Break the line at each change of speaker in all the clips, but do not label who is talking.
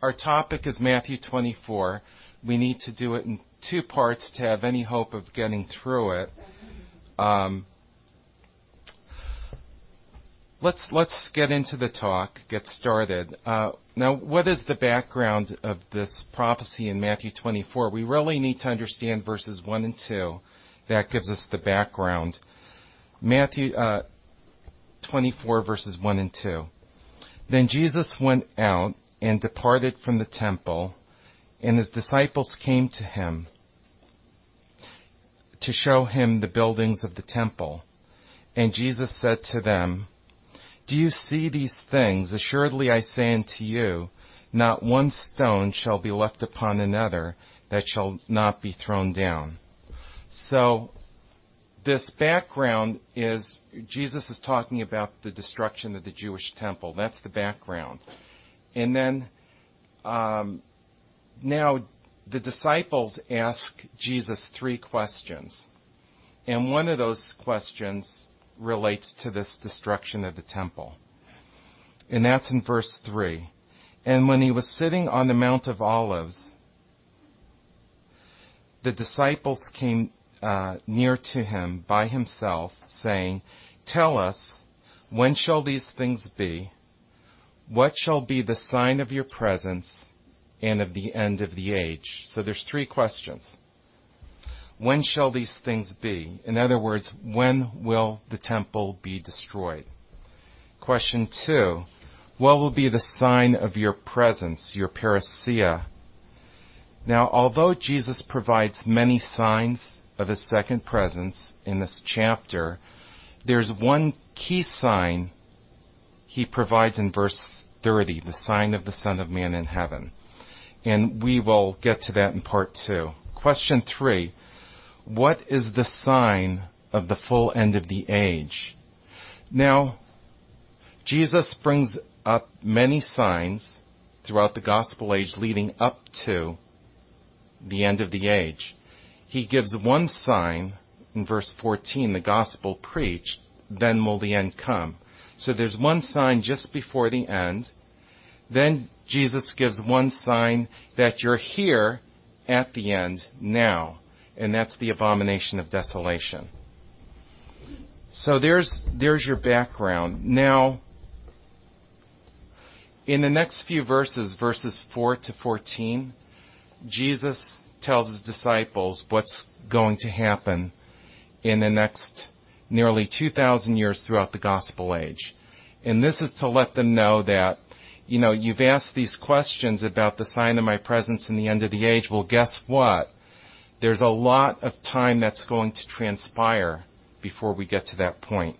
our topic is Matthew 24. We need to do it in two parts to have any hope of getting through it. Let's get into the talk, get started. Now, what is the background of this prophecy in Matthew 24? We really need to understand verses 1 and 2. That gives us the background. Matthew 24, verses 1 and 2. Then Jesus went out and departed from the temple, and his disciples came to him to show him the buildings of the temple. And Jesus said to them, "Do you see these things? Assuredly I say unto you, not one stone shall be left upon another that shall not be thrown down." So this background is, Jesus is talking about the destruction of the Jewish temple. That's the background. And then now the disciples ask Jesus 3 questions. And one of those questions relates to this destruction of the temple. And that's in verse 3. And when he was sitting on the Mount of Olives, the disciples came near to him by himself, saying, "Tell us, when shall these things be? What shall be the sign of your presence and of the end of the age?" So there's 3 questions. When shall these things be? In other words, when will the temple be destroyed? Question 2, what will be the sign of your presence, your parousia? Now, although Jesus provides many signs of his second presence in this chapter, there's one key sign he provides in verse 30, the sign of the Son of Man in heaven. And we will get to that in part 2. Question 3, what is the sign of the full end of the age? Now, Jesus brings up many signs throughout the gospel age leading up to the end of the age. He gives one sign in verse 14, the gospel preached, then will the end come. So there's one sign just before the end. Then Jesus gives one sign that you're here at the end now, and that's the abomination of desolation. So there's your background. Now, in the next few verses, verses 4 to 14, Jesus tells his disciples what's going to happen in the next nearly 2,000 years throughout the gospel age. And this is to let them know that, you've asked these questions about the sign of my presence in the end of the age. Well, guess what? There's a lot of time that's going to transpire before we get to that point.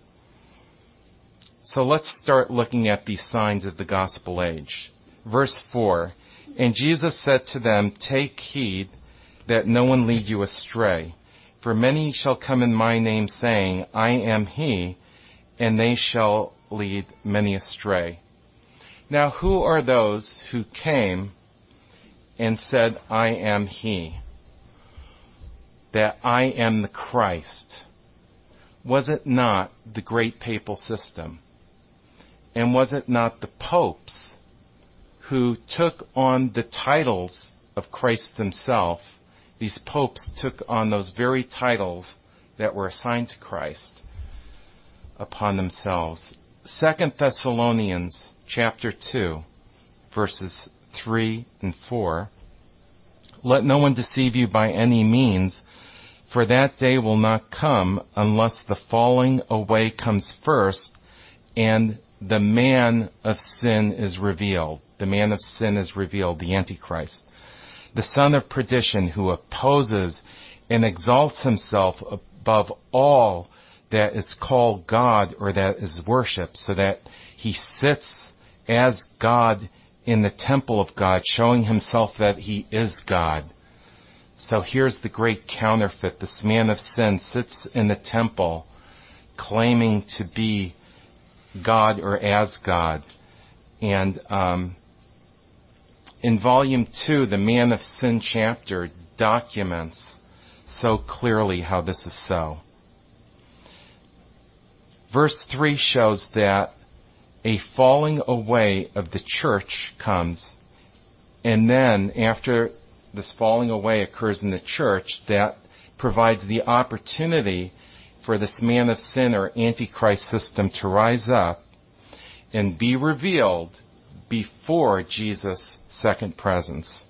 So let's start looking at these signs of the gospel age. Verse 4, and Jesus said to them, "Take heed that no one lead you astray. For many shall come in my name, saying, I am he, and they shall lead many astray." Now, who are those who came and said, "I am he"? That I am the Christ? Was it not the great papal system? And was it not the popes who took on the titles of Christ himself? These popes took on those very titles that were assigned to Christ upon themselves. 2 Thessalonians chapter 2, verses 3 and 4. Let no one deceive you by any means, for that day will not come unless the falling away comes first and the man of sin is revealed. The man of sin is revealed, the Antichrist, the son of perdition, who opposes and exalts himself above all that is called God or that is worshipped, so that he sits as God in the temple of God, showing himself that he is God. So here's the great counterfeit. This man of sin sits in the temple claiming to be God or as God. And in volume 2, the Man of Sin chapter documents so clearly how this is so. Verse 3 shows that a falling away of the church comes And then after this falling away occurs in the church, that provides the opportunity for this man of sin or Antichrist system to rise up and be revealed before Jesus' second presence.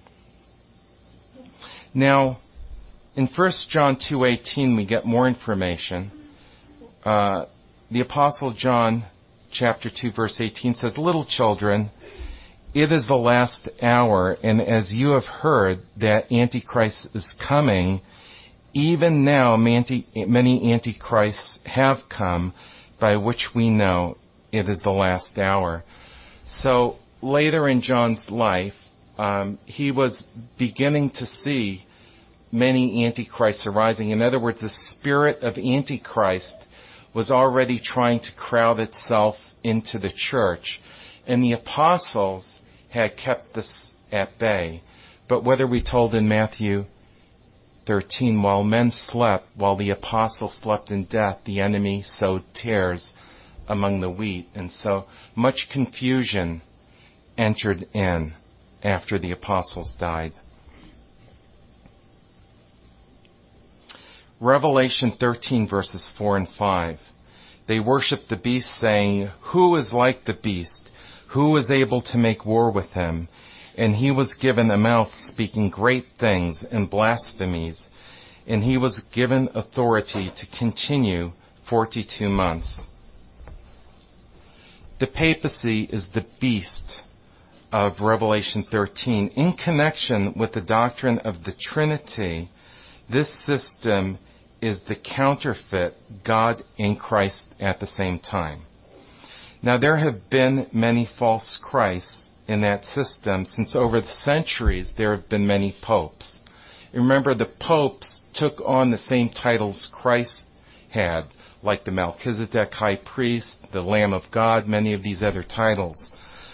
Now, in 1 John 2:18, we get more information. The Apostle John, chapter 2, verse 18 says, "Little children, it is the last hour, and as you have heard that Antichrist is coming, even now many Antichrists have come, by which we know it is the last hour." So later in John's life, he was beginning to see many Antichrists arising. In other words, the spirit of Antichrist was already trying to crowd itself into the church. And the apostles had kept this at bay. But what are we told in Matthew 13? While men slept, while the apostles slept in death, the enemy sowed tares among the wheat. And so much confusion entered in after the apostles died. Revelation 13 verses 4 and 5. They worshiped the beast, saying, "Who is like the beast? Who is able to make war with him?" And he was given a mouth speaking great things and blasphemies. And he was given authority to continue 42 months. The papacy is the beast of Revelation 13. In connection with the doctrine of the Trinity, this system is the counterfeit God and Christ at the same time. Now, there have been many false Christs in that system since over the centuries there have been many popes. Remember, the popes took on the same titles Christ had, like the Melchizedek high priest, the Lamb of God, many of these other titles.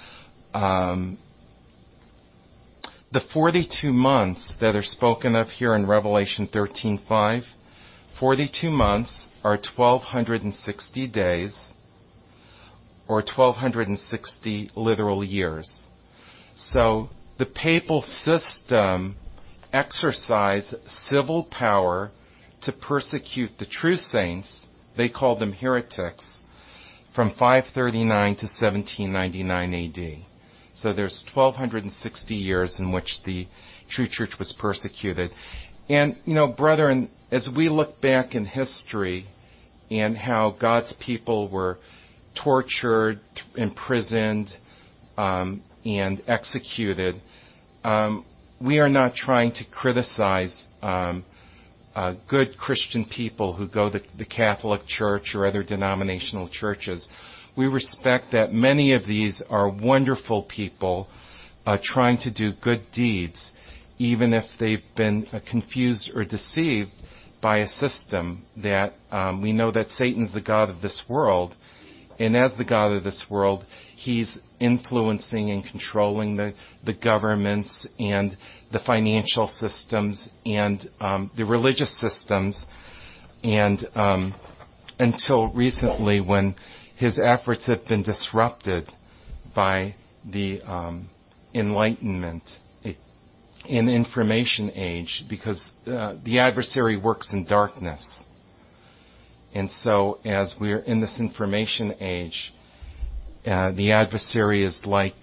The 42 months that are spoken of here in Revelation 13:5, 42 months are 1,260 days, or 1,260 literal years. So the papal system exercised civil power to persecute the true saints. They called them heretics, from 539 to 1799 AD. So there's 1,260 years in which the true church was persecuted. And, brethren, as we look back in history and how God's people were tortured, imprisoned, and executed, we are not trying to criticize good Christian people who go to the Catholic Church or other denominational churches. We respect that many of these are wonderful people trying to do good deeds, even if they've been confused or deceived by a system that we know that Satan's the god of this world, and as the god of this world, he's influencing and controlling the governments and the financial systems and the religious systems, and until recently when his efforts have been disrupted by the Enlightenment and information age, because the adversary works in darkness. And so as we're in this information age, the adversary is like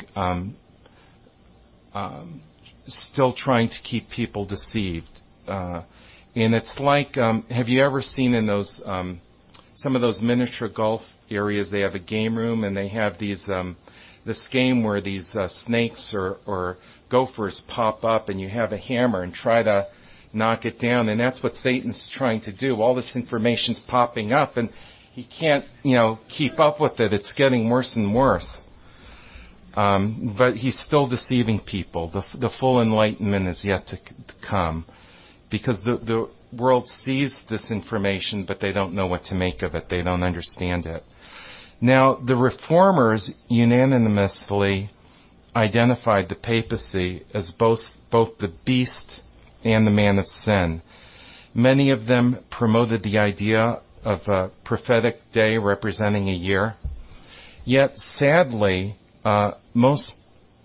still trying to keep people deceived. And it's like, have you ever seen in those some of those miniature golf areas, they have a game room and they have these this game where these snakes or gophers pop up and you have a hammer and try to knock it down, and that's what Satan's trying to do. All this information's popping up and he can't, keep up with it. It's getting worse and worse. But he's still deceiving people. The full enlightenment is yet to come, because the world sees this information, but they don't know what to make of it. They don't understand it. Now, the reformers unanimously identified the papacy as both the beast and the man of sin. Many of them promoted the idea of a prophetic day representing a year. Yet, sadly, most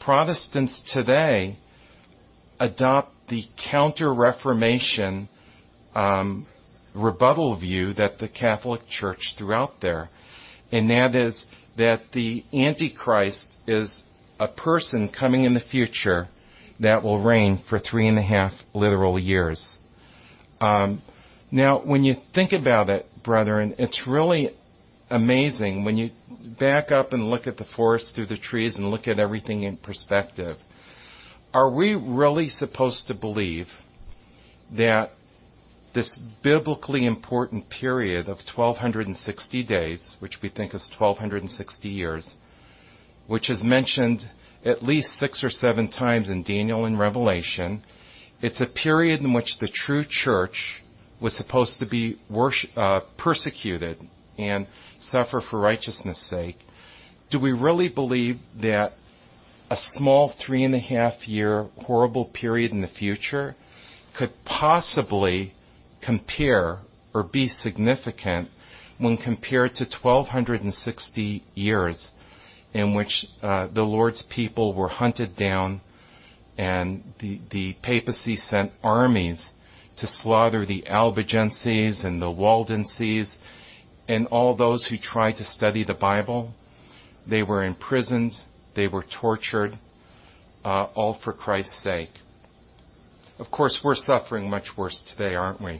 Protestants today adopt the counter-Reformation rebuttal view that the Catholic Church threw out there. And that is that the Antichrist is a person coming in the future that will reign for 3.5 literal years. Now, when you think about it, brethren, it's really amazing when you back up and look at the forest through the trees and look at everything in perspective. Are we really supposed to believe that this biblically important period of 1,260 days, which we think is 1,260 years, which is mentioned at least 6 or 7 times in Daniel and Revelation, it's a period in which the true church was supposed to be persecuted and suffer for righteousness' sake. Do we really believe that a small 3.5-year horrible period in the future could possibly compare or be significant when compared to 1,260 years in which the Lord's people were hunted down and the papacy sent armies to slaughter the Albigenses and the Waldenses and all those who tried to study the Bible? They were imprisoned, they were tortured, all for Christ's sake. Of course, we're suffering much worse today, aren't we?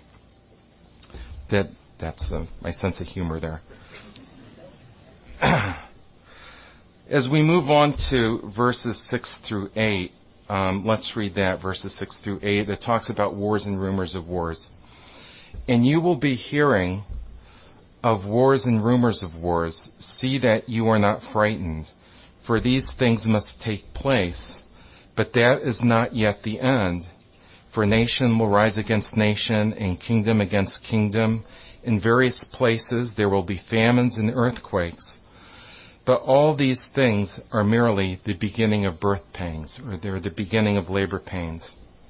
That's my sense of humor there. As we move on to verses 6 through 8, let's read that, verses 6 through 8. It talks about wars and rumors of wars. And you will be hearing of wars and rumors of wars. See that you are not frightened, for these things must take place. But that is not yet the end. For nation will rise against nation, and kingdom against kingdom. In various places there will be famines and earthquakes. But all these things are merely the beginning of birth pangs, or they're the beginning of labor pains.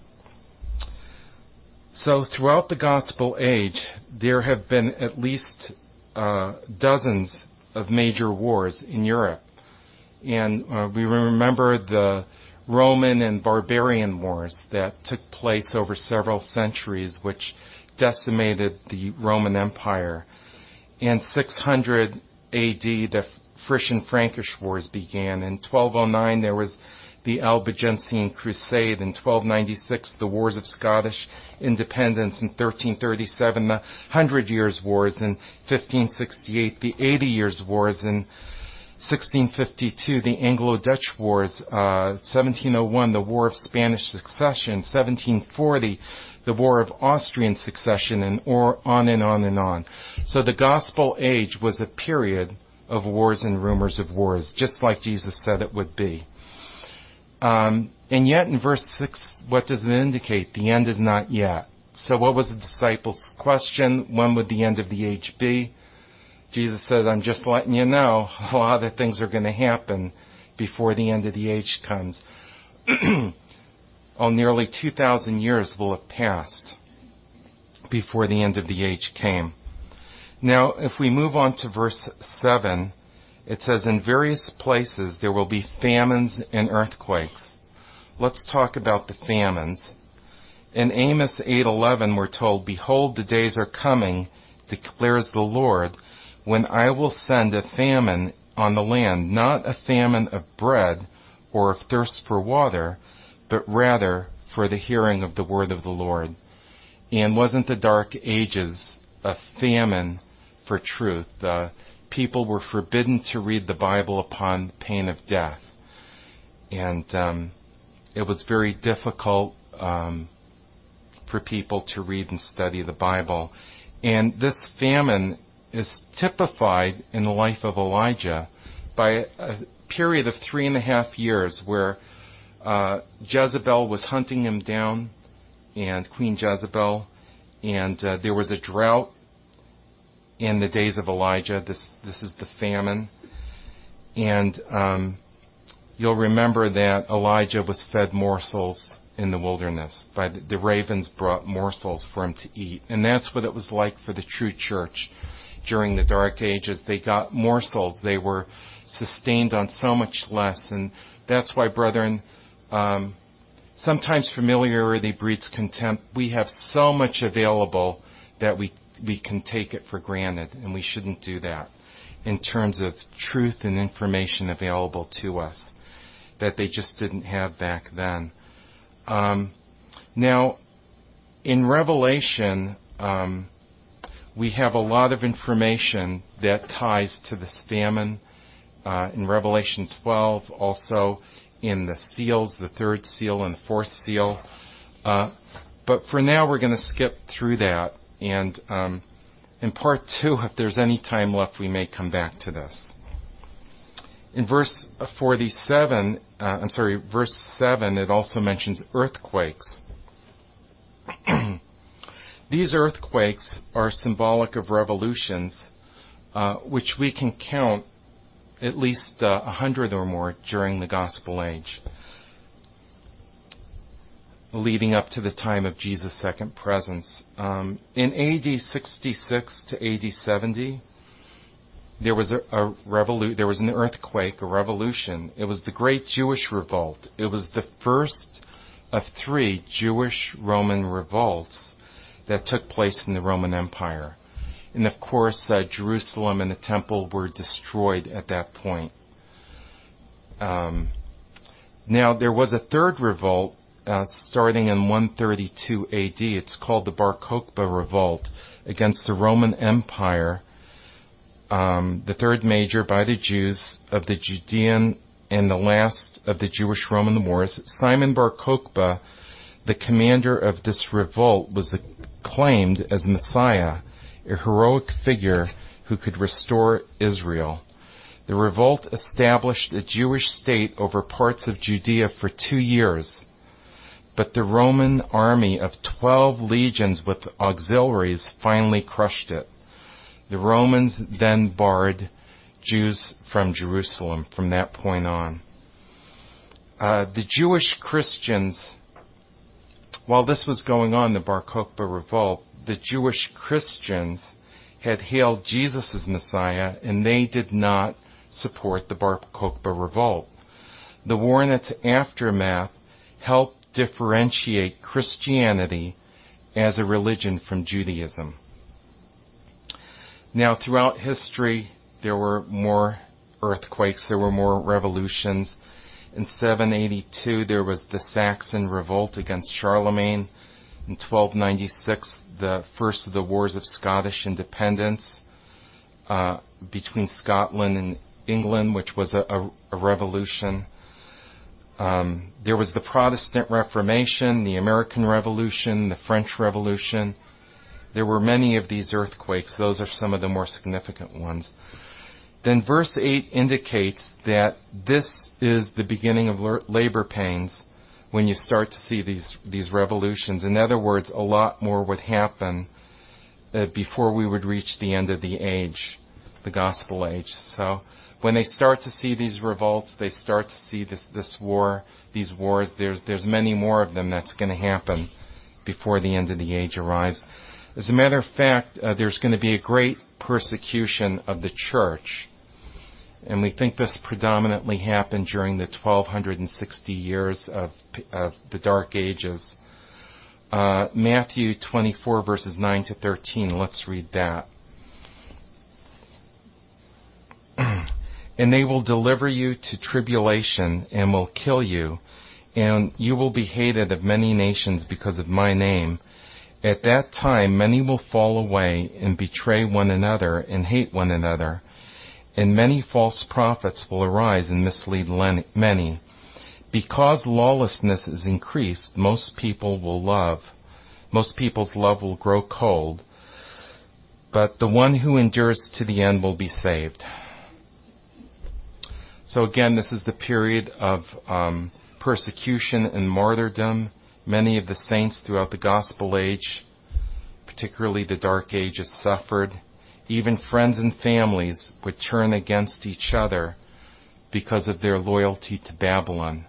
So throughout the gospel age, there have been at least dozens of major wars in Europe. And we remember the Roman and barbarian wars that took place over several centuries, which decimated the Roman Empire. In 600 A.D., the Frisian-Frankish Wars began. In 1209, there was the Albigensian Crusade. In 1296, the Wars of Scottish Independence. In 1337, the Hundred Years' Wars. In 1568, the 80 Years' Wars. In 1652, the Anglo-Dutch Wars. 1701, the War of Spanish Succession. 1740, the War of Austrian Succession, and on and on and on. So the Gospel age was a period of wars and rumors of wars, just like Jesus said it would be. And yet in verse 6, what does it indicate? The end is not yet. So what was the disciples' question? When would the end of the age be? Jesus said, I'm just letting you know, a lot of things are going to happen before the end of the age comes. Nearly 2,000 years will have passed before the end of the age came. Now, if we move on to verse 7, it says, in various places there will be famines and earthquakes. Let's talk about the famines. In Amos 8:11, we're told, behold, the days are coming, declares the Lord, when I will send a famine on the land, not a famine of bread or of thirst for water, but rather for the hearing of the word of the Lord. And wasn't the Dark Ages a famine for truth? People were forbidden to read the Bible upon pain of death. And it was very difficult for people to read and study the Bible. And this famine is typified in the life of Elijah by a period of 3.5 years where Jezebel was hunting him down, and Queen Jezebel, and there was a drought in the days of Elijah. This is the famine. And you'll remember that Elijah was fed morsels in the wilderness. By the ravens brought morsels for him to eat. And that's what it was like for the true church during the Dark Ages. They got morsels. They were sustained on so much less. And That's why, brethren, sometimes familiarity breeds contempt. We have so much available that we can take it for granted, and we shouldn't do that in terms of truth and information available to us that they just didn't have back then. Now, in Revelation, we have a lot of information that ties to this famine. In Revelation 12, also in the seals, the third seal and the fourth seal. But for now, we're going to skip through that. And in part 2, if there's any time left, we may come back to this. In verse 7, it also mentions earthquakes. These earthquakes are symbolic of revolutions, which we can count at least 100 or more during the Gospel age, leading up to the time of Jesus' second presence. In AD 66 to AD 70, there was there was an earthquake, a revolution. It was the Great Jewish Revolt. It was the first of 3 Jewish-Roman revolts that took place in the Roman Empire. And of course, Jerusalem and the Temple were destroyed at that point. Now, there was a third revolt starting in 132 AD. It's called the Bar Kokhba Revolt against the Roman Empire, the third major by the Jews of the Judean and the last of the Jewish-Roman wars. Simon Bar Kokhba, the commander of this revolt, was acclaimed as Messiah, a heroic figure who could restore Israel. The revolt established a Jewish state over parts of Judea for 2 years, but the Roman army of 12 legions with auxiliaries finally crushed it. The Romans then barred Jews from Jerusalem from that point on. The Jewish Christians, while this was going on, the Bar Kokhba revolt, the Jewish Christians had hailed Jesus as Messiah, and they did not support the Bar Kokhba revolt. The war and its aftermath helped differentiate Christianity as a religion from Judaism. Now, throughout history, there were more earthquakes, there were more revolutions. In 782, there was the Saxon revolt against Charlemagne. In 1296, the first of the wars of Scottish independence between Scotland and England, which was a revolution. There was the Protestant Reformation, the American Revolution, the French Revolution. There were many of these earthquakes. Those are some of the more significant ones. Then verse 8 indicates that this is the beginning of labor pains when you start to see these revolutions. In other words, a lot more would happen before we would reach the end of the age, the gospel age. So when they start to see these revolts, they start to see this war, these wars. There's many more of them that's going to happen before the end of the age arrives. As a matter of fact, there's going to be a great persecution of the church. And we think this predominantly happened during the 1260 years of the Dark Ages. Matthew 24, verses 9 to 13. Let's read that. And they will deliver you to tribulation and will kill you, and you will be hated of many nations because of my name. At that time many will fall away and betray one another and hate one another. And many false prophets will arise and mislead many. Because lawlessness is increased, most people's love will grow cold, but the one who endures to the end will be saved. So again, this is the period of persecution and martyrdom. Many of the saints throughout the gospel age, particularly the Dark Ages, suffered. Even friends and families would turn against each other because of their loyalty to Babylon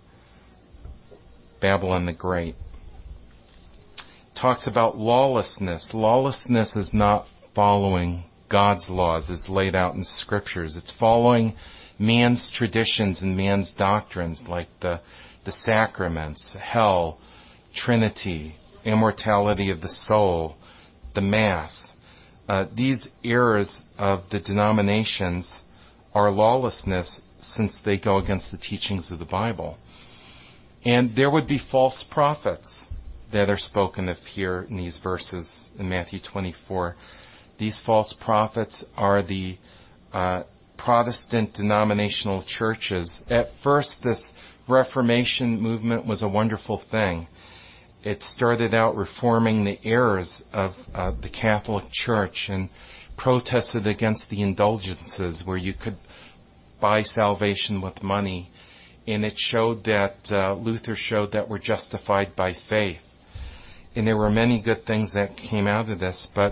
the Great. Talks about lawlessness. Lawlessness is not following God's laws as laid out in the Scriptures. It's following man's traditions and man's doctrines, like the sacraments, hell, Trinity, immortality of the soul, the Mass. These errors of the denominations are lawlessness, since they go against the teachings of the Bible. And there would be false prophets that are spoken of here in these verses in Matthew 24. These false prophets are the Protestant denominational churches. At first, this Reformation movement was a wonderful thing. It started out reforming the errors of the Catholic Church and protested against the indulgences where you could buy salvation with money. And it showed that, Luther showed that we're justified by faith. And there were many good things that came out of this, but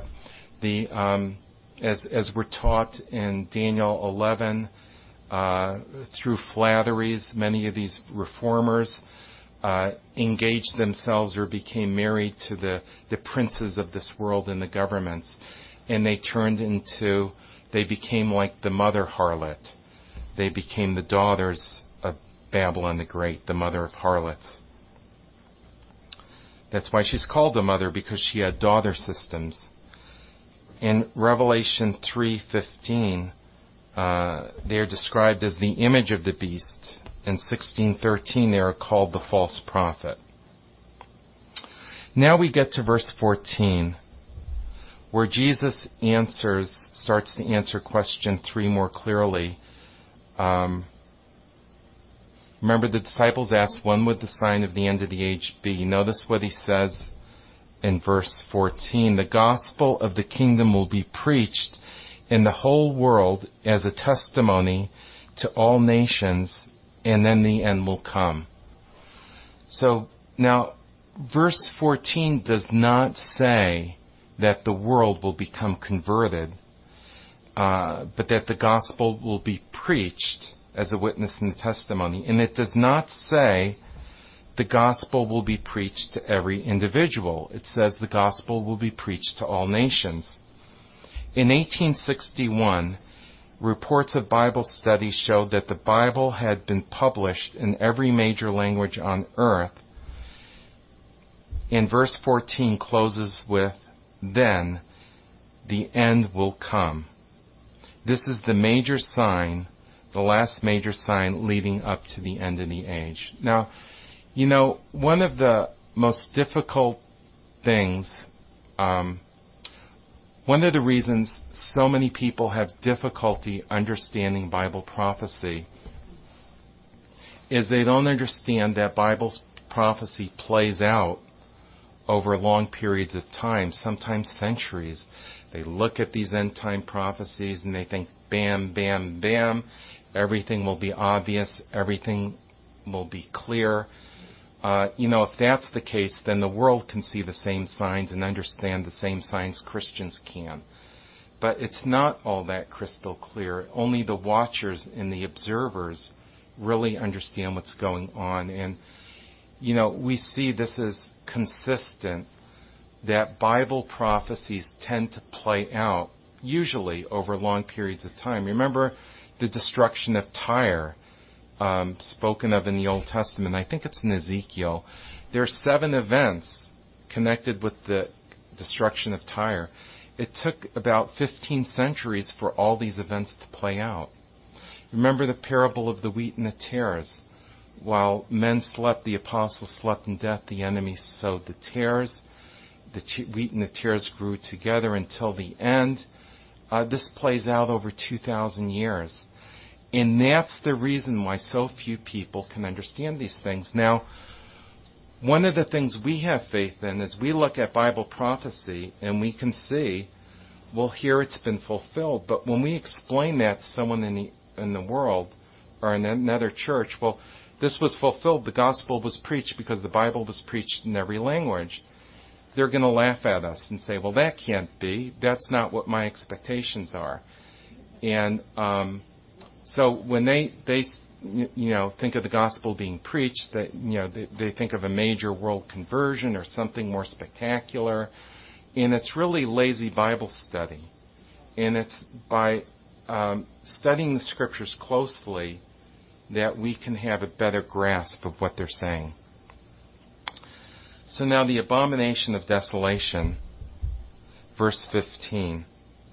as we're taught in Daniel 11, through flatteries, many of these reformers engaged themselves or became married to the princes of this world and the governments. And they became like the mother harlot. They became the daughters of Babylon the Great, the mother of harlots. That's why she's called the mother, because she had daughter systems. In Revelation 3:15, they are described as the image of the beast. In 16:13, they are called the false prophet. Now we get to verse 14, where Jesus starts to answer question 3 more clearly. Remember, the disciples asked, when would the sign of the end of the age be? Notice what he says in verse 14. The gospel of the kingdom will be preached in the whole world as a testimony to all nations, and then the end will come. So now, verse 14 does not say that the world will become converted, but that the gospel will be preached as a witness and testimony. And it does not say the gospel will be preached to every individual. It says the gospel will be preached to all nations. In 1861, reports of Bible studies showed that the Bible had been published in every major language on earth. And verse 14 closes with, then the end will come. This is the major sign, the last major sign leading up to the end of the age. Now, one of the most difficult things, one of the reasons so many people have difficulty understanding Bible prophecy is they don't understand that Bible prophecy plays out over long periods of time, sometimes centuries. They look at these end-time prophecies and they think, bam, bam, bam, everything will be obvious, everything will be clear. If that's the case, then the world can see the same signs and understand the same signs Christians can. But it's not all that crystal clear. Only the watchers and the observers really understand what's going on. And, we see this as consistent, that Bible prophecies tend to play out, usually over long periods of time. Remember the destruction of Tyre, spoken of in the Old Testament. I think it's in Ezekiel. There are 7 events connected with the destruction of Tyre. It took about 15 centuries for all these events to play out. Remember the parable of the wheat and the tares. While men slept, the apostles slept in death, the enemy sowed the tares. The wheat and the tares grew together until the end. This plays out over 2,000 years. And that's the reason why so few people can understand these things. Now, one of the things we have faith in is we look at Bible prophecy and we can see, well, here it's been fulfilled. But when we explain that to someone in the world or in another church, well, this was fulfilled. The gospel was preached because the Bible was preached in every language. They're going to laugh at us and say, well, that can't be. That's not what my expectations are. And so when they think of the gospel being preached, that they think of a major world conversion or something more spectacular, and it's really lazy Bible study. And it's by studying the scriptures closely that we can have a better grasp of what they're saying. So now the abomination of desolation, verse 15.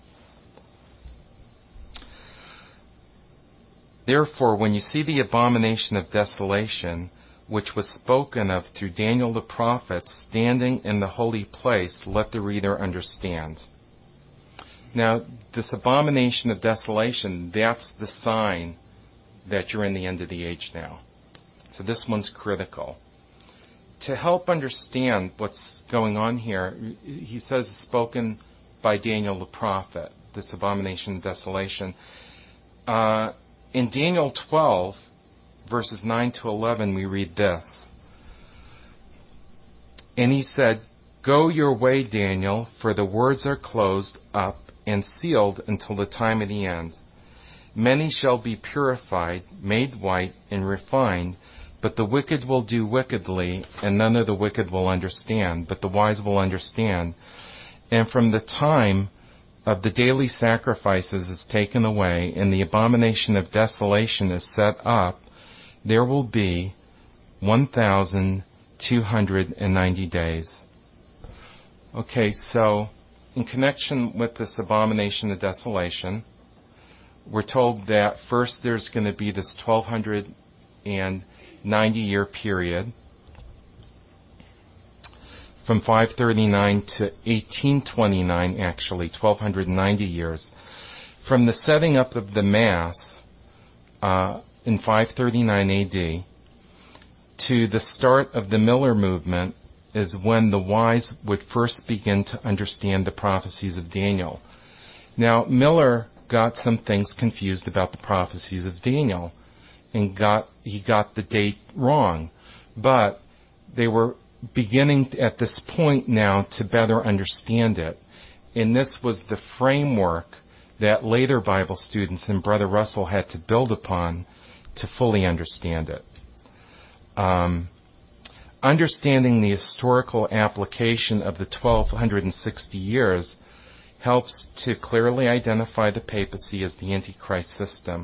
Therefore, when you see the abomination of desolation, which was spoken of through Daniel the prophet, standing in the holy place, let the reader understand. Now, this abomination of desolation, that's the sign that you're in the end of the age now. So this one's critical. To help understand what's going on here, he says it's spoken by Daniel the prophet, this abomination of desolation. In Daniel 12, verses 9 to 11, we read this. And he said, Go your way, Daniel, for the words are closed up and sealed until the time of the end. Many shall be purified, made white, and refined, but the wicked will do wickedly, and none of the wicked will understand, but the wise will understand. And from the time of the daily sacrifices is taken away, and the abomination of desolation is set up, there will be 1,290 days. Okay, so in connection with this abomination of desolation, we're told that first there's going to be this 1,290-year period from 539 to 1829, actually, 1,290 years. From the setting up of the Mass in 539 AD to the start of the Miller movement is when the wise would first begin to understand the prophecies of Daniel. Now, Miller got some things confused about the prophecies of Daniel, and he got the date wrong. But they were beginning at this point now to better understand it. And this was the framework that later Bible students and Brother Russell had to build upon to fully understand it. Understanding the historical application of the 1260 years helps to clearly identify the papacy as the Antichrist system.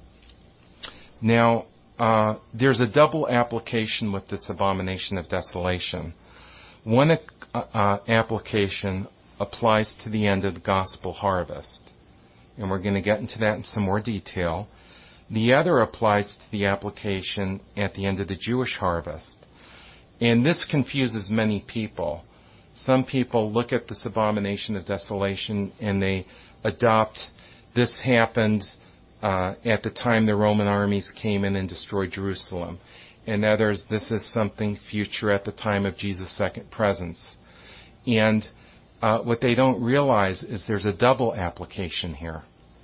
Now, there's a double application with this abomination of desolation. One application applies to the end of the gospel harvest, and we're going to get into that in some more detail. The other applies to the application at the end of the Jewish harvest. And this confuses many people. Some people look at this abomination of desolation and they adopt this happened at the time the Roman armies came in and destroyed Jerusalem. And others, this is something future at the time of Jesus' second presence. And what they don't realize is there's a double application here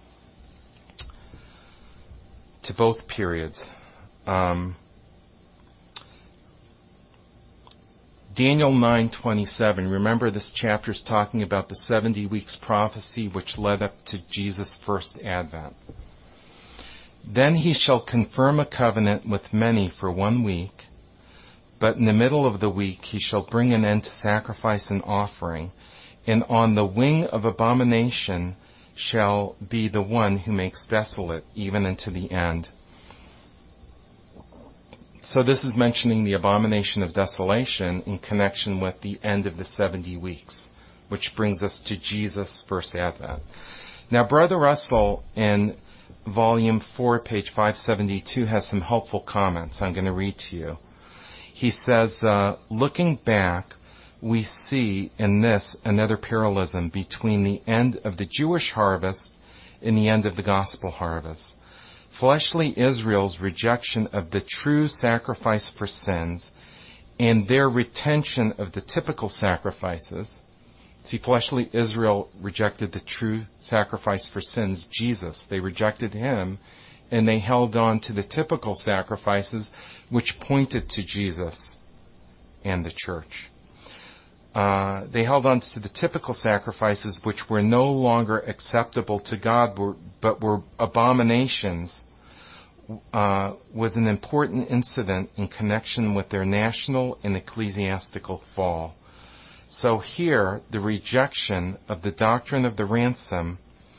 to both periods. Daniel 9:27. Remember, this chapter is talking about the 70 weeks prophecy which led up to Jesus' first advent. Then he shall confirm a covenant with many for 1 week, but in the middle of the week he shall bring an end to sacrifice and offering, and on the wing of abomination shall be the one who makes desolate, even unto the end. So this is mentioning the abomination of desolation in connection with the end of the 70 weeks, which brings us to Jesus' first advent. Now, Brother Russell in Volume 4, page 572, has some helpful comments I'm going to read to you. He says, looking back, we see in this another parallelism between the end of the Jewish harvest and the end of the gospel harvest. Fleshly Israel's rejection of the true sacrifice for sins and their retention of the typical sacrifices. See, fleshly Israel rejected the true sacrifice for sins, Jesus. They rejected him, and they held on to the typical sacrifices which pointed to Jesus and the church. They held on to the typical sacrifices which were no longer acceptable to God, but were abominations, was an important incident in connection with their national and ecclesiastical fall. So here, the rejection of the doctrine of the ransom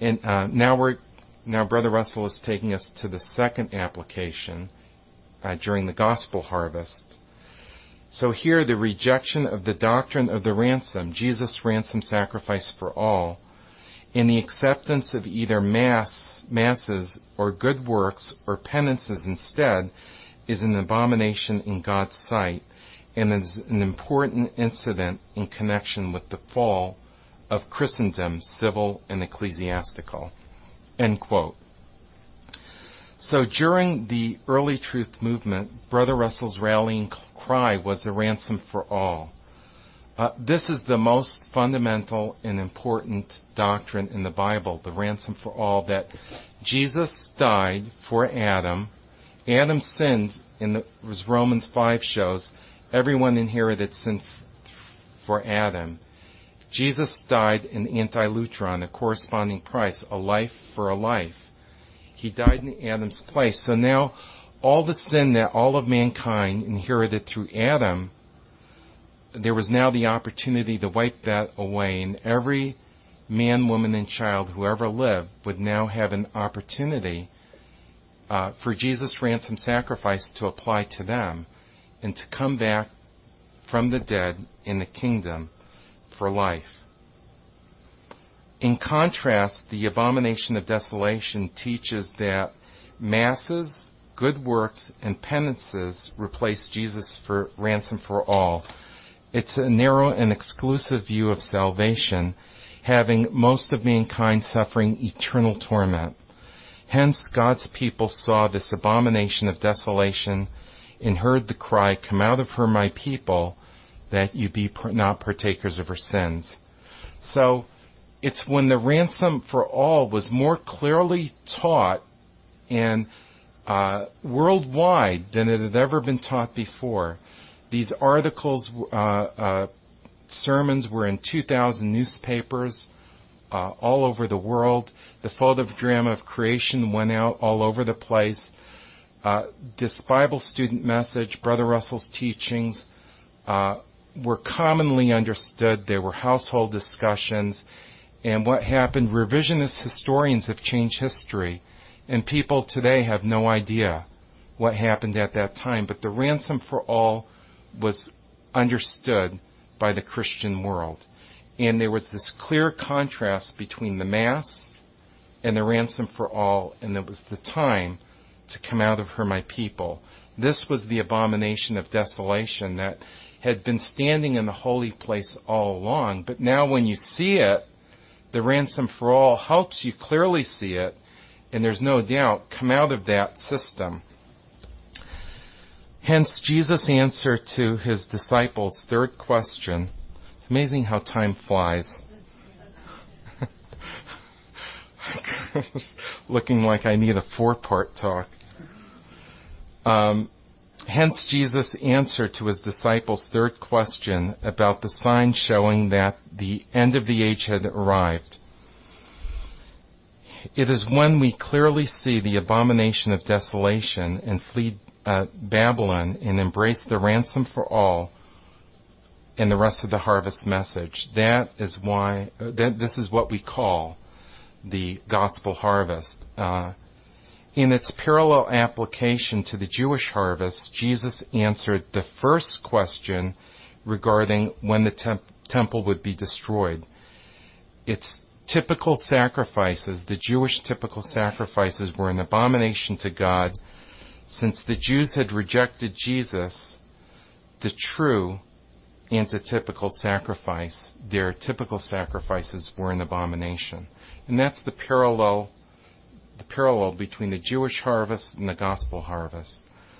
And now Brother Russell is taking us to the second application during the gospel harvest. So here, the rejection of the doctrine of the ransom, Jesus' ransom sacrifice for all, and the acceptance of either masses or good works or penances instead, is an abomination in God's sight, and is an important incident in connection with the fall of Christendom, civil and ecclesiastical. End quote. So during the early truth movement, Brother Russell's rallying cry was a ransom for all. This is the most fundamental and important doctrine in the Bible, the ransom for all, that Jesus died for Adam. Adam sinned, as Romans 5 shows, everyone inherited sin for Adam. Jesus died in antilutron, a corresponding price, a life for a life. He died in Adam's place. So now all the sin that all of mankind inherited through Adam, there was now the opportunity to wipe that away, and every man, woman, and child who ever lived would now have an opportunity for Jesus' ransom sacrifice to apply to them and to come back from the dead in the kingdom for life. In contrast, the abomination of desolation teaches that masses, good works, and penances replace Jesus for ransom for all. It's a narrow and exclusive view of salvation, having most of mankind suffering eternal torment. Hence, God's people saw this abomination of desolation and heard the cry, "Come out of her, my people, that you be not partakers of her sins." So, it's when the ransom for all was more clearly taught and worldwide than it had ever been taught before. These articles, sermons were in 2,000 newspapers all over the world. The photodrama of creation went out all over the place. This Bible student message, Brother Russell's teachings, were commonly understood. They were household discussions. And what happened, revisionist historians have changed history, and people today have no idea what happened at that time. But the ransom for all was understood by the Christian world. And there was this clear contrast between the Mass and the ransom for all, and it was the time to come out of her, my people. This was the abomination of desolation that had been standing in the holy place all along. But now when you see it, the ransom for all helps you clearly see it, and there's no doubt, come out of that system. Hence, Jesus' answer to his disciples' third question. It's amazing how time flies. Looking like I need a 4-part talk. Hence, Jesus' answer to his disciples' third question about the sign showing that the end of the age had arrived. It is when we clearly see the abomination of desolation and flee Babylon and embrace the ransom for all and the rest of the harvest message. That is why this is what we call the gospel harvest. In its parallel application to the Jewish harvest, Jesus answered the first question regarding when the temple would be destroyed. Its typical sacrifices, the Jewish typical sacrifices, were an abomination to God. Since the Jews had rejected Jesus, the true antitypical sacrifice, their typical sacrifices were an abomination. And that's the parallel between the Jewish harvest and the gospel harvest.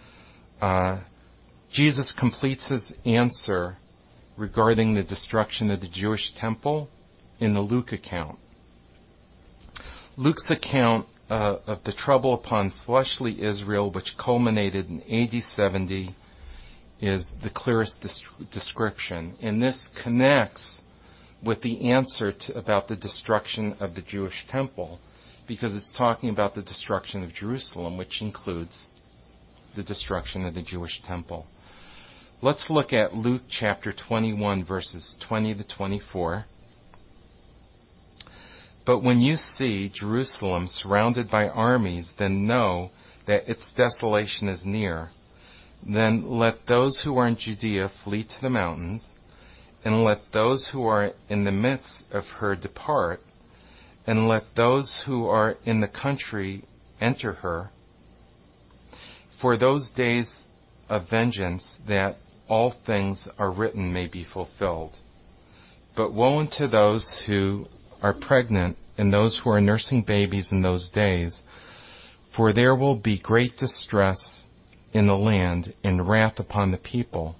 Jesus completes his answer regarding the destruction of the Jewish temple in the Luke account. Luke's account of the trouble upon fleshly Israel, which culminated in AD 70, is the clearest description. And this connects with the answer about the destruction of the Jewish temple, because it's talking about the destruction of Jerusalem, which includes the destruction of the Jewish temple. Let's look at Luke chapter 21, verses 20 to 24. But when you see Jerusalem surrounded by armies, then know that its desolation is near. Then let those who are in Judea flee to the mountains, and let those who are in the midst of her depart, and let those who are in the country enter her. For those days of vengeance, that all things are written may be fulfilled. But woe unto those who are pregnant and those who are nursing babies in those days, for there will be great distress in the land and wrath upon the people.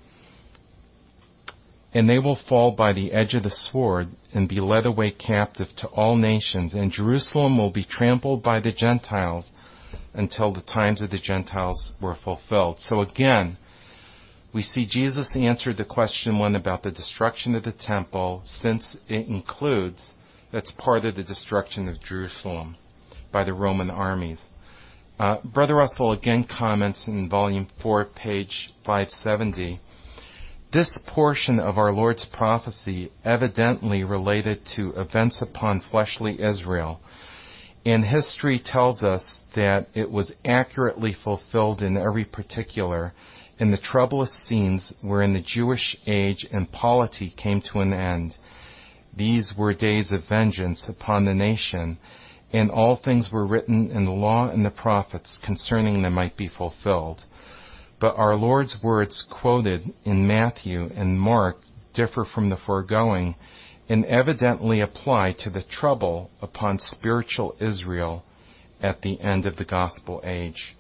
And they will fall by the edge of the sword and be led away captive to all nations, and Jerusalem will be trampled by the Gentiles until the times of the Gentiles were fulfilled. So again, we see Jesus answered the question one about the destruction of the temple, since it includes, that's part of the destruction of Jerusalem by the Roman armies. Brother Russell again comments in volume 4, page 570, this portion of our Lord's prophecy evidently related to events upon fleshly Israel, and history tells us that it was accurately fulfilled in every particular in the troublous scenes wherein the Jewish age and polity came to an end. These were days of vengeance upon the nation, and all things were written in the law and the prophets concerning them might be fulfilled. But our Lord's words quoted in Matthew and Mark differ from the foregoing, and evidently apply to the trouble upon spiritual Israel at the end of the gospel age.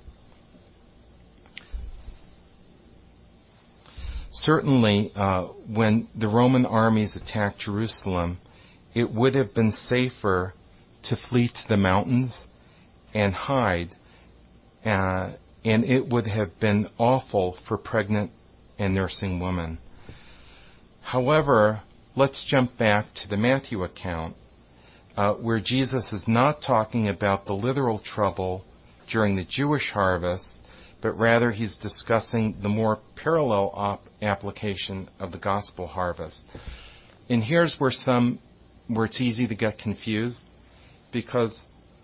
Certainly, when the Roman armies attacked Jerusalem, it would have been safer to flee to the mountains and hide, and it would have been awful for pregnant and nursing women. However, let's jump back to the Matthew account, where Jesus is not talking about the literal trouble during the Jewish harvest, but rather he's discussing the more parallel application of the gospel harvest. And here's where it's easy to get confused, because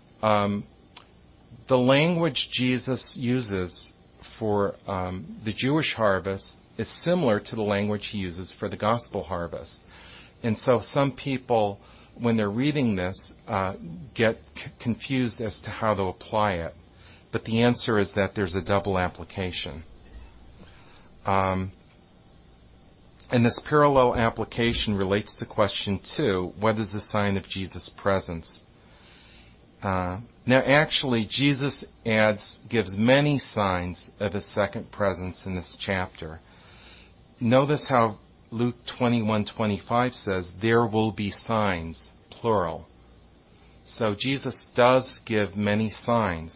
the language Jesus uses for the Jewish harvest is similar to the language he uses for the gospel harvest. And so some people, when they're reading this, get confused as to how to apply it. But the answer is that there's a double application. And this parallel application relates to question 2, what is the sign of Jesus' presence? Now actually, Jesus gives many signs of his second presence in this chapter. Notice how Luke 21:25 says, there will be signs, plural. So Jesus does give many signs,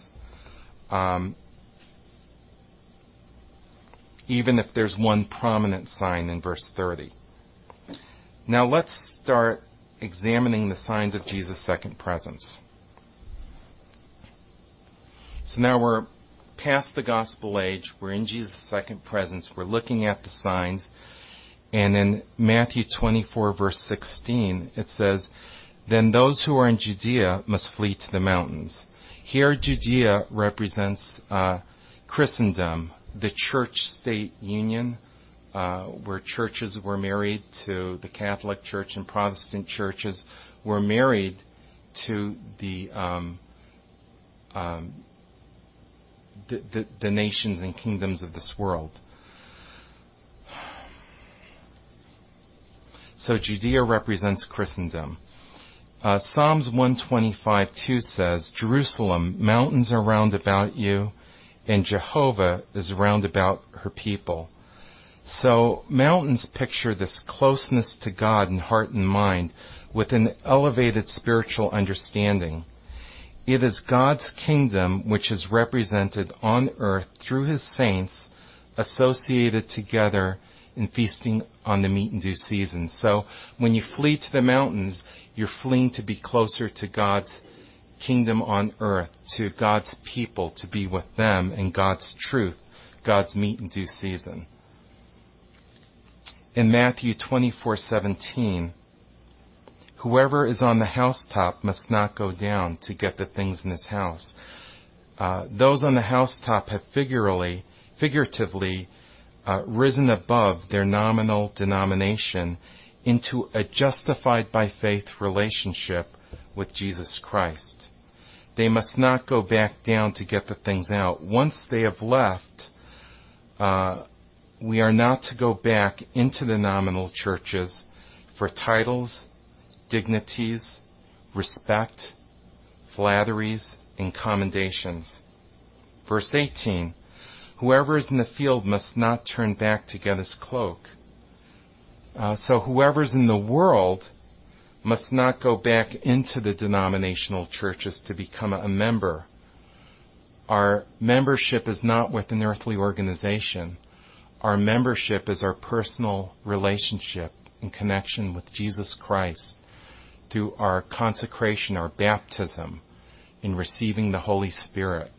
even if there's one prominent sign in verse 30. Now let's start examining the signs of Jesus' second presence. So now we're past the gospel age, we're in Jesus' second presence, we're looking at the signs, and in Matthew 24 verse 16 it says, then those who are in Judea must flee to the mountains. Here Judea represents Christendom, the church-state union, where churches were married to the Catholic Church and Protestant churches were married to the nations and kingdoms of this world. So Judea represents Christendom. Psalms 125:2 says, Jerusalem, mountains are round about you, and Jehovah is round about her people. So mountains picture this closeness to God in heart and mind with an elevated spiritual understanding. It is God's kingdom which is represented on earth through his saints associated together in feasting on the meat and due season. So when you flee to the mountains, you're fleeing to be closer to God's kingdom on earth, to God's people, to be with them and God's truth, God's meat and due season. In Matthew 24:17, Whoever is on the housetop must not go down to get the things in his house. Those on the housetop have figuratively risen above their nominal denomination into a justified by faith relationship with Jesus Christ. They must not go back down to get the things out. Once they have left, we are not to go back into the nominal churches for titles, dignities, respect, flatteries, and commendations. Verse 18, whoever is in the field must not turn back to get his cloak. So whoever's in the world must not go back into the denominational churches to become a member. Our membership is not with an earthly organization. Our membership is our personal relationship in connection with Jesus Christ through our consecration, our baptism, in receiving the Holy Spirit.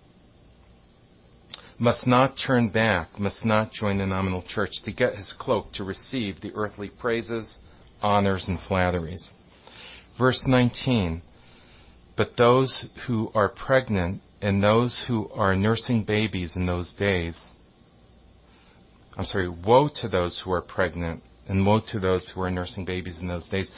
Must not turn back, must not join the nominal church to get his cloak, to receive the earthly praises, honors, and flatteries. Verse 19, but those who are pregnant and those who are nursing babies in those days, woe to those who are pregnant and woe to those who are nursing babies in those days.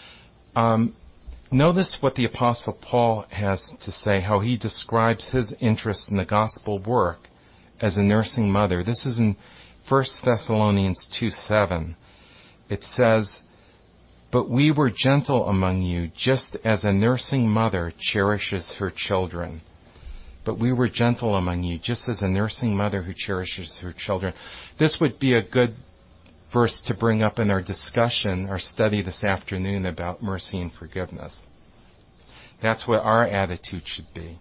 Notice what the Apostle Paul has to say, how he describes his interest in the gospel work as a nursing mother. This is in 1 Thessalonians 2:7. It says, but we were gentle among you, just as a nursing mother cherishes her children. But we were gentle among you, just as a nursing mother who cherishes her children. This would be a good verse to bring up in our discussion, our study this afternoon about mercy and forgiveness. That's what our attitude should be.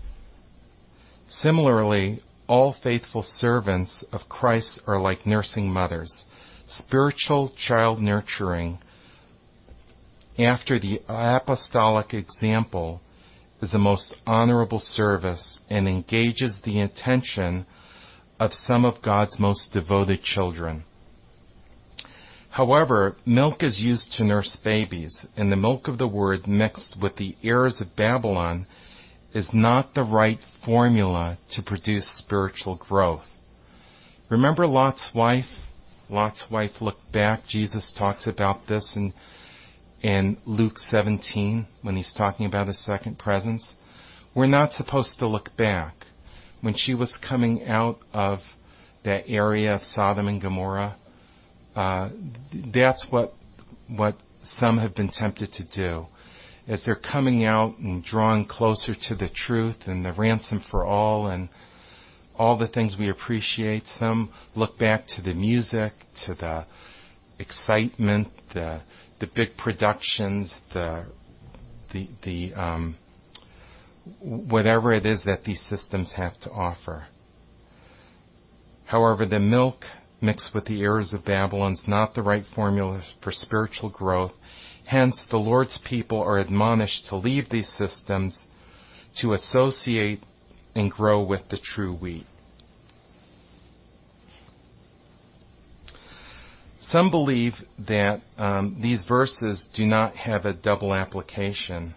Similarly, all faithful servants of Christ are like nursing mothers. Spiritual child nurturing, after the apostolic example, is the most honorable service and engages the attention of some of God's most devoted children. However, milk is used to nurse babies, and the milk of the word mixed with the errors of Babylon is not the right formula to produce spiritual growth. Remember Lot's wife? Lot's wife looked back. Jesus talks about this in Luke 17 when he's talking about his second presence. We're not supposed to look back. When she was coming out of that area of Sodom and Gomorrah, that's what some have been tempted to do. As they're coming out and drawing closer to the truth and the ransom for all and all the things we appreciate, some look back to the music, to the excitement, the big productions, the whatever it is that these systems have to offer. However, the milk mixed with the errors of Babylon is not the right formula for spiritual growth. Hence, the Lord's people are admonished to leave these systems to associate and grow with the true wheat. Some believe that these verses do not have a double application.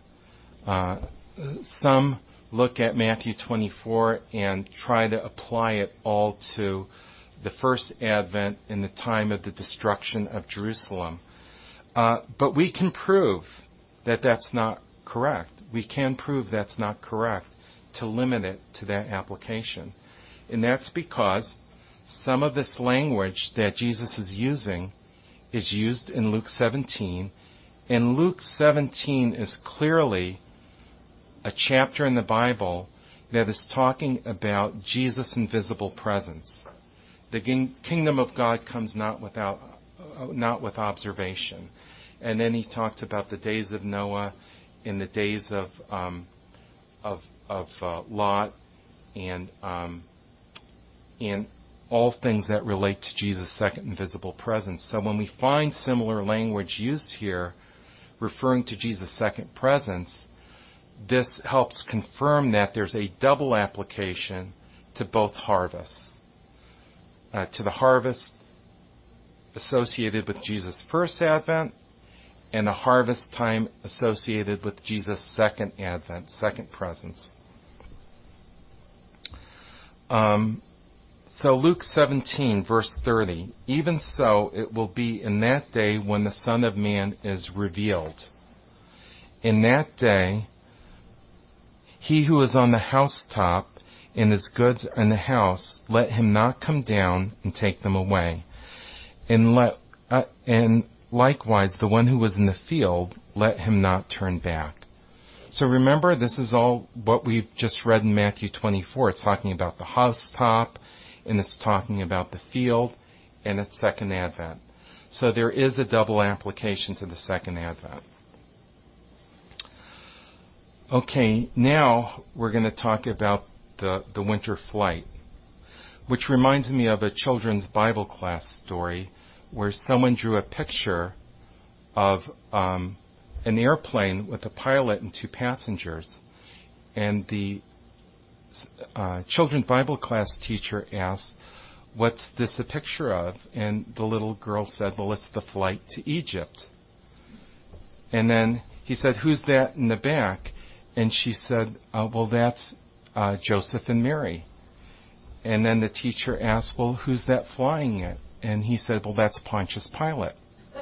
Some look at Matthew 24 and try to apply it all to the first advent in the time of the destruction of Jerusalem. But we can prove that that's not correct. We can prove that's not correct to limit it to that application. And that's because some of this language that Jesus is using is used in Luke 17. And Luke 17 is clearly a chapter in the Bible that is talking about Jesus' invisible presence. The kingdom of God comes not with observation. And then he talks about the days of Noah and the days of Lot and all things that relate to Jesus' second invisible presence. So when we find similar language used here referring to Jesus' second presence, this helps confirm that there's a double application to both harvests. To the harvest associated with Jesus' first advent and the harvest time associated with Jesus' second advent, second presence. So Luke 17, verse 30, even so it will be in that day when the Son of Man is revealed. In that day, he who is on the housetop and his goods in the house, let him not come down and take them away. And likewise, the one who was in the field, let him not turn back. So remember, this is all what we've just read in Matthew 24. It's talking about the housetop, and it's talking about the field, and it's second advent. So there is a double application to the second advent. Okay, now we're going to talk about the winter flight, which reminds me of a children's Bible class story where someone drew a picture of an airplane with a pilot and two passengers. And the children's Bible class teacher asked, "What's this a picture of?" And the little girl said, "Well, it's the flight to Egypt." And then he said, "Who's that in the back?" And she said, "Well, that's Joseph and Mary." And then the teacher asked, "Well, who's that flying it?" And he said, "Well, that's Pontius Pilate."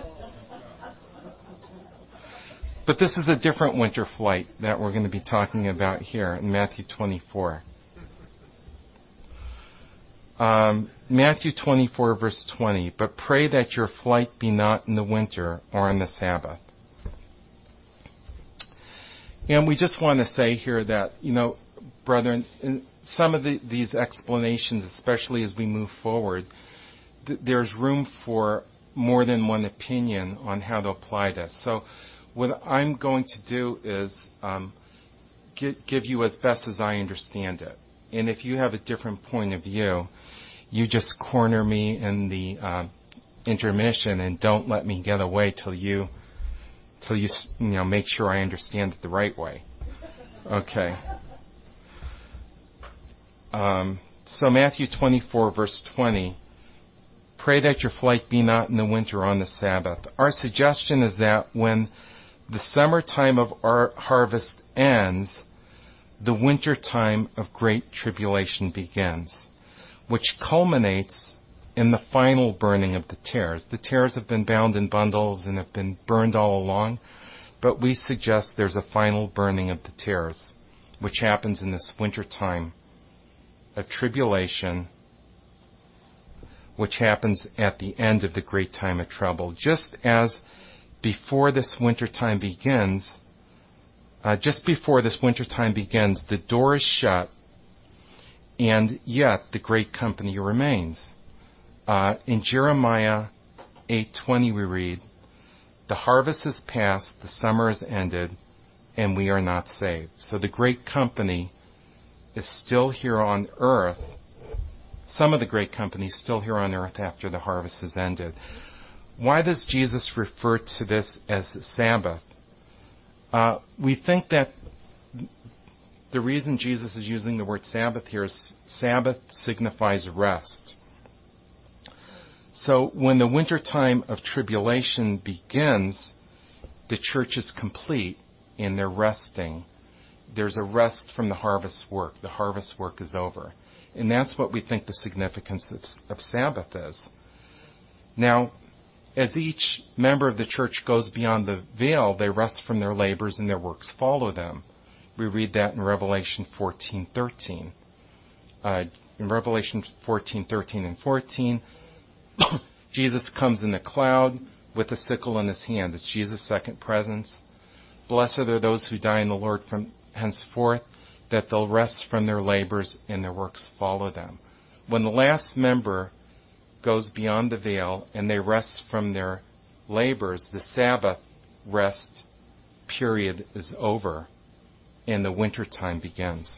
But this is a different winter flight that we're going to be talking about here in Matthew 24. Matthew 24, verse 20, "But pray that your flight be not in the winter or on the Sabbath." And we just want to say here that, brethren, in some of these explanations, especially as we move forward, there's room for more than one opinion on how to apply this. So what I'm going to do is give you as best as I understand it. And if you have a different point of view, you just corner me in the intermission and don't let me get away till you make sure I understand it the right way. Okay. So Matthew 24, verse 20, "Pray that your flight be not in the winter on the Sabbath." Our suggestion is that when the summer time of our harvest ends, the winter time of great tribulation begins, which culminates in the final burning of the tares. The tares have been bound in bundles and have been burned all along, but we suggest there's a final burning of the tares, which happens in this winter time of tribulation, which happens at the end of the great time of trouble. Just as before this winter time begins, the door is shut, and yet the great company remains. In Jeremiah 8:20 we read, "The harvest is past, the summer is ended, and we are not saved." So the great company is still here on earth. Some of the great company is still here on earth after the harvest has ended. Why does Jesus refer to this as Sabbath? We think that the reason Jesus is using the word Sabbath here is Sabbath signifies rest. So when the winter time of tribulation begins, the church is complete and they're resting. There's a rest from the harvest work. The harvest work is over. And that's what we think the significance of Sabbath is. Now, as each member of the church goes beyond the veil, they rest from their labors and their works follow them. We read that in Revelation 14:13. In Revelation 14:13 and 14, Jesus comes in the cloud with a sickle in his hand. It's Jesus' second presence. "Blessed are those who die in the Lord from henceforth, that they'll rest from their labors and their works follow them." When the last member goes beyond the veil and they rest from their labors, the Sabbath rest period is over and the winter time begins.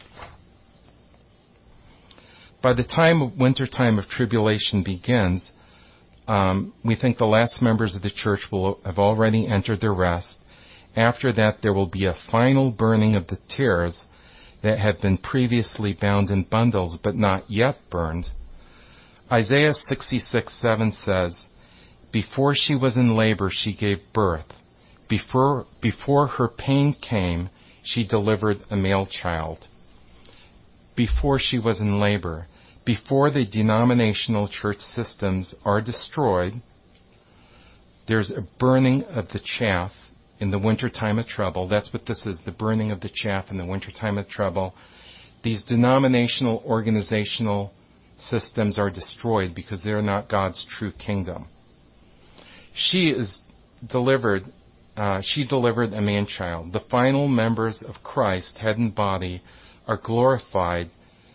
By the time winter time of tribulation begins, we think the last members of the church will have already entered their rest. After that, there will be a final burning of the tares that have been previously bound in bundles but not yet burned. Isaiah 66:7 says, "Before she was in labor, she gave birth. Before her pain came, she delivered a male child. Before she was in labor, before the denominational church systems are destroyed, there's a burning of the chaff in the wintertime of trouble. That's what this is, the burning of the chaff in the wintertime of trouble. These denominational organizational systems are destroyed because they're not God's true kingdom. She delivered a man-child. The final members of Christ, head and body, are glorified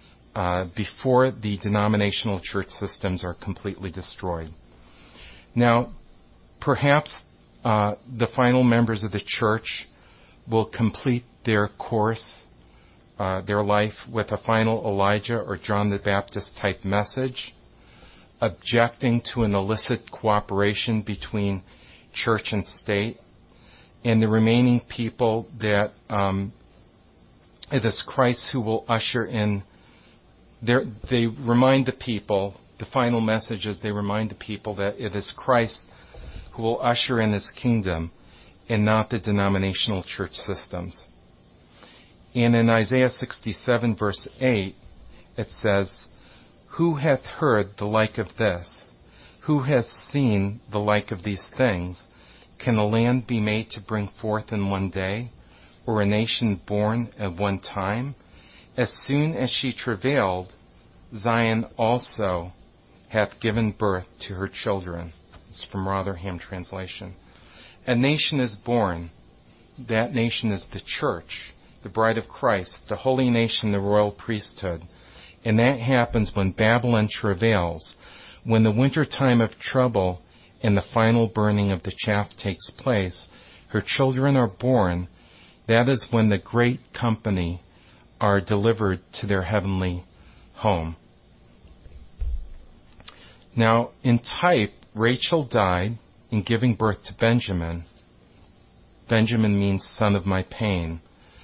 before the denominational church systems are completely destroyed. Now, perhaps the final members of the church will complete their course, their life, with a final Elijah or John the Baptist type message, objecting to an illicit cooperation between church and state, and the remaining people that it is Christ who will usher in. They remind the people, the final message is they remind the people that it is Christ who will usher in His kingdom and not the denominational church systems. And in Isaiah 67 verse 8, it says, "Who hath heard the like of this? Who hath seen the like of these things? Can a land be made to bring forth in one day, or a nation born at one time? As soon as she travailed, Zion also hath given birth to her children." It's from Rotherham translation. A nation is born. That nation is the church, the bride of Christ, the holy nation, the royal priesthood. And that happens when Babylon travails, when the winter time of trouble and the final burning of the chaff takes place. Her children are born. That is when the great company are delivered to their heavenly home. Now, in type, Rachel died in giving birth to Benjamin. Benjamin means son of my pain.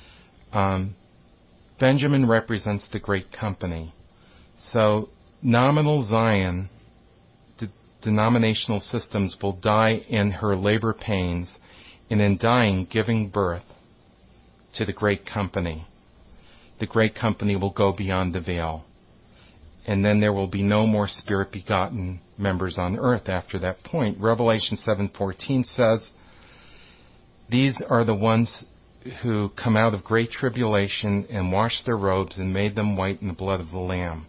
Benjamin represents the great company. So, nominal Zion, denominational systems will die in her labor pains, and in dying, giving birth to the great company. The great company will go beyond the veil. And then there will be no more spirit-begotten members on earth after that point. Revelation 7:14 says, "These are the ones who come out of great tribulation and washed their robes and made them white in the blood of the Lamb."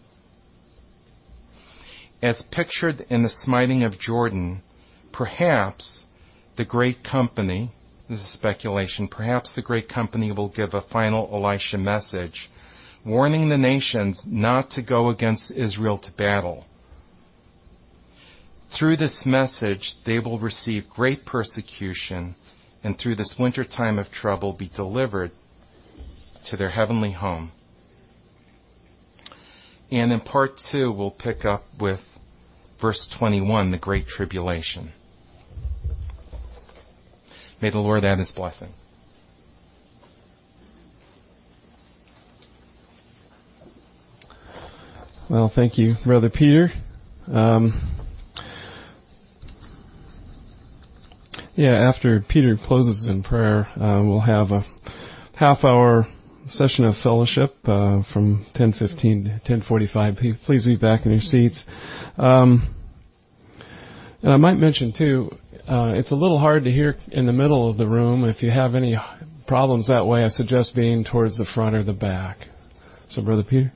As pictured in the smiting of Jordan, perhaps the great company, this is speculation, perhaps the great company will give a final Elisha message, warning the nations not to go against Israel to battle. Through this message, they will receive great persecution, and through this winter time of trouble be delivered to their heavenly home. And in part 2, we'll pick up with verse 21, the Great Tribulation. May the Lord add His blessing.
Well, thank you, Brother Peter. After Peter closes in prayer, we'll have a half-hour session of fellowship from 10:15 to 10:45. Please be back in your seats. And I might mention, too, it's a little hard to hear in the middle of the room. If you have any problems that way, I suggest being towards the front or the back. So, Brother Peter?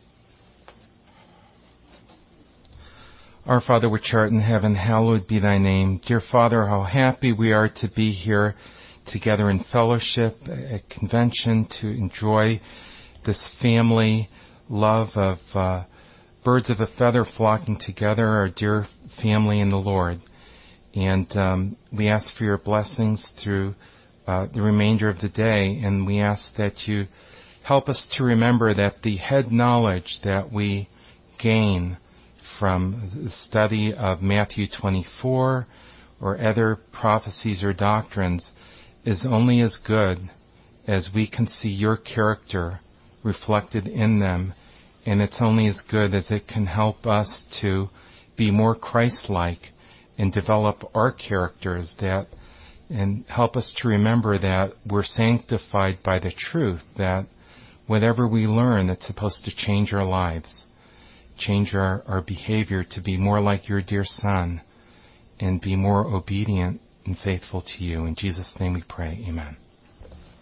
Our Father which art in heaven, hallowed be Thy name. Dear Father, how happy we are to be here together in fellowship at convention to enjoy this family love of birds of a feather flocking together, our dear family in the Lord. And we ask for your blessings through the remainder of the day, and we ask that you help us to remember that the head knowledge that we gain from the study of Matthew 24 or other prophecies or doctrines is only as good as we can see your character reflected in them, and it's only as good as it can help us to be more Christ-like and develop our characters that And help us to remember that we're sanctified by the truth, that whatever we learn, it's supposed to change our lives, change our behavior to be more like your dear Son, and be more obedient and faithful to you. In Jesus' name we pray. Amen.